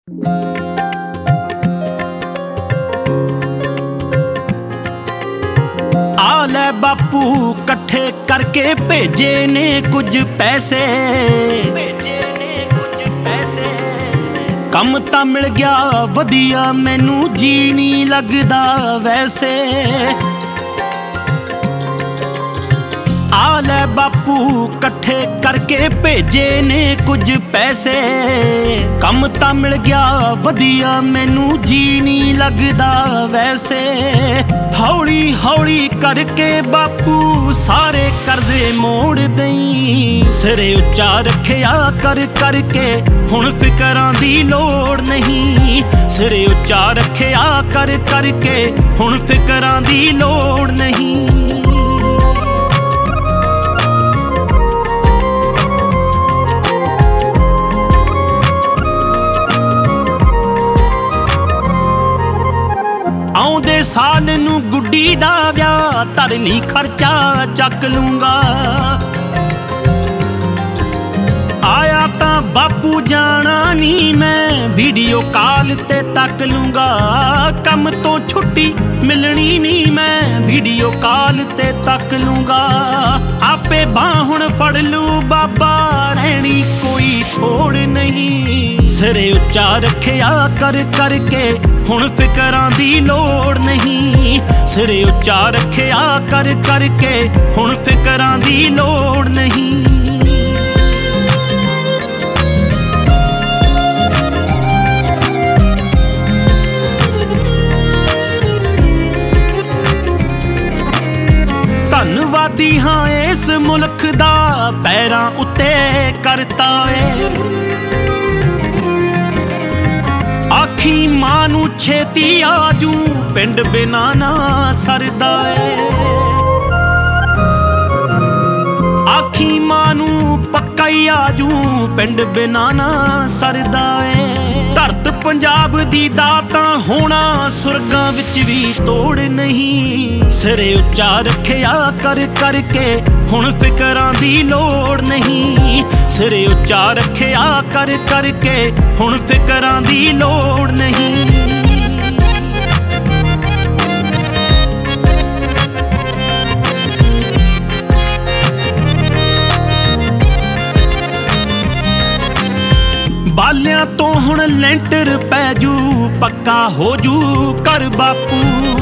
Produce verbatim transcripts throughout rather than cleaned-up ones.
आ लै बापू कट्ठे करके भेजे ने कुछ पैसे, भेजे ने कुछ पैसे। कम तां मिल गया वधिया मैनू जी नहीं लगदा वैसे। आ लै बापू कट्ठे करके भेजे ने कुछ पैसे। कम तां मिल गया वधिया मैनू जी नहीं लगदा वैसे। हौली हौली करके बापू सारे कर्जे मोड़ दई। सिरे उच्चा रखिया कर करके हुण फिकरां दी लोड़ नहीं। सिरे उच्चा रखिया कर करके हुण फिकरां दी लोड़ नहीं। आउंदे साल नू गुड्डी दा विआह धरली खर्चा चक लूंगा। आया तां बापू जाना नी मैं वीडियो कॉल ते तक लूंगा। कम तो छुट्टी मिलनी नी मैं वीडियो कॉल ते तक लूंगा। आपे बाह हुण फड़ लू बाबा रहनी कोई थोड़ नहीं। सिरे उच्चा रखिया कर करके हुण फिकरां दी लोड़ नहीं। सिरे उच्चा रखिया कर करके हुण फिकरां दी लोड़ नहीं। धन्नवादी हाँ इस मुल्क दा पैरां उत्ते करता है। आखी मां नू छेती आजू पिंड बिना ना सरदा है। आखी मां नू पक्का ही आजू पिंड बिना ना सरदा है। धरत पंजाब दी दातां होना सुरगां विच भी तोड़ नहीं। सिरे उच्चा रखिया कर करके हुण फिकरां दी लोड़ नहीं। सिरे उच्चा रखिया कर करके हुण फिकरां दी लोड़ नहीं। बालियां तो हुण लेंटर पैजू पक्का हो जू कर बापू।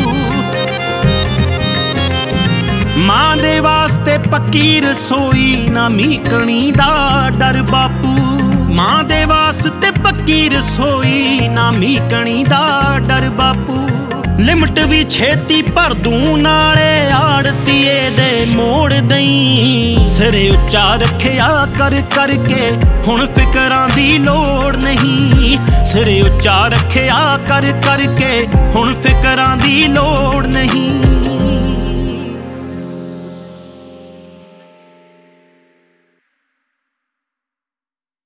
मां दे वास्ते पक्की रसोई ना मीकणी दा डर बापू। मां दे वास्ते पक्की रसोई ना मीकणी दा डर बापू। लिमट भी छेती भर दूं नाले आड़तीए दे मोड़ दई। सिरे उच्चा रखिया कर करके हुण फिकरां दी लोड़ नहीं। सिरे उच्चा रखिया कर करके हुण फिकरां दी लोड़ नहीं।